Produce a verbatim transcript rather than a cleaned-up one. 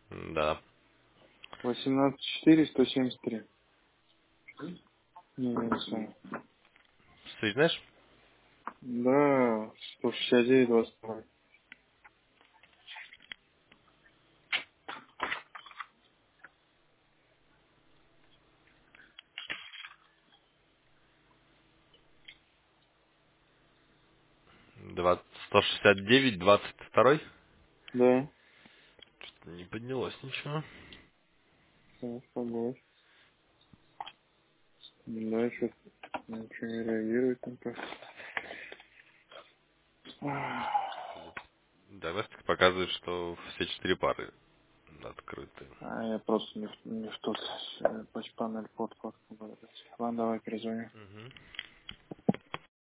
Да. восемнадцать четыре сто семьдесят три. Не, не знаю. Ты знаешь? Да, сто шестьдесят девять двадцать два. Два- сто шестьдесят девять двадцать два. Да, Что-то не поднялось ничего. да, с тобой. Да, что ничего не реагирует там как. Да, Вестик показывает, что все четыре пары открыты. А я просто не, в- не в тот э, патч-панель под фоткал. Ладно, давай перезвоню. Мгм.